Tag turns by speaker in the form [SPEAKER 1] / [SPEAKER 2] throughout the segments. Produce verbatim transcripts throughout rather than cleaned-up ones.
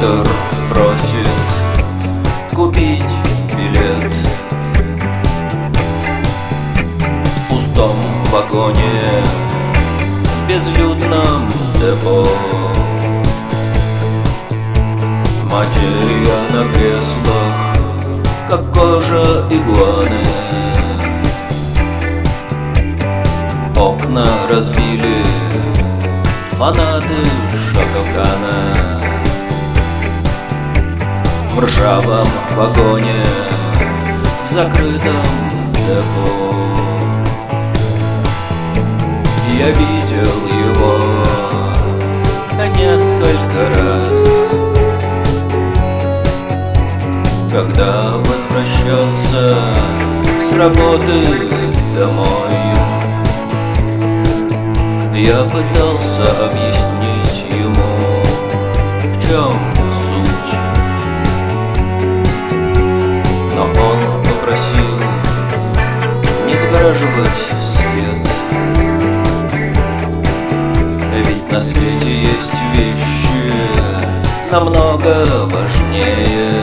[SPEAKER 1] Кондуктор просит купить билет. В пустом вагоне, в безлюдном депо. Материя на креслах, как кожа игуаны. Окна разбили фанаты Шока-Кана. В ржавом вагоне, в закрытом депо. Я видел его несколько раз, когда возвращался с работы домой. Я пытался объяснить ему, в чем суть, но он попросил не сгораживать свет. Ведь на свете есть вещи намного важнее,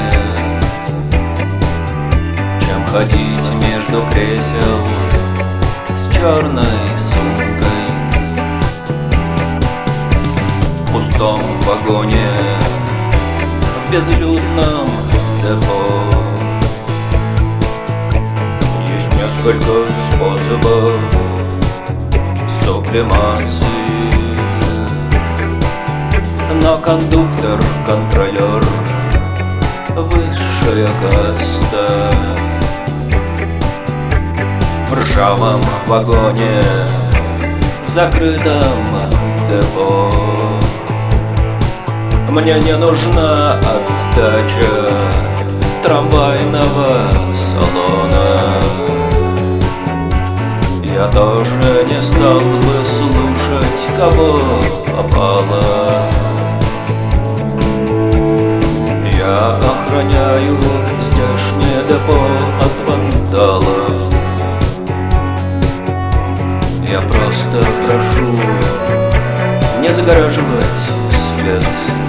[SPEAKER 1] чем ходить между кресел с черной сумкой. В пустом вагоне, в безлюдном депо. Есть несколько способов сублимации, но кондуктор, контролер — высшая каста. В ржавом вагоне, в закрытом депо. Мне не нужна отдача трамвайного салона. Я тоже не стал бы слушать, кого попало. Я охраняю здешнее депо от вандалов. Я просто прошу не загораживать свет.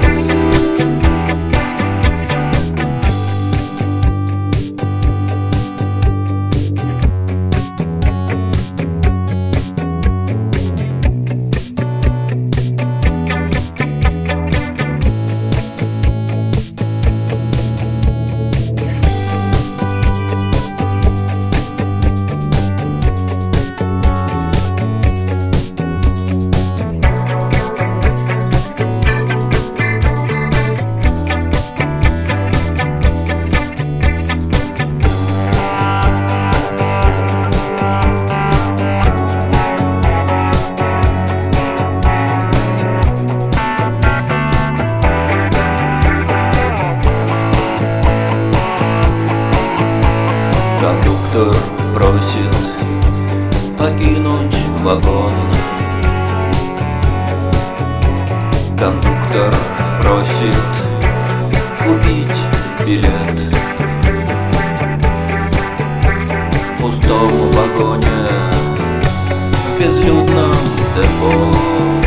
[SPEAKER 1] Кондуктор просит покинуть вагон. Кондуктор просит купить билет. В пустом вагоне, в безлюдном депо.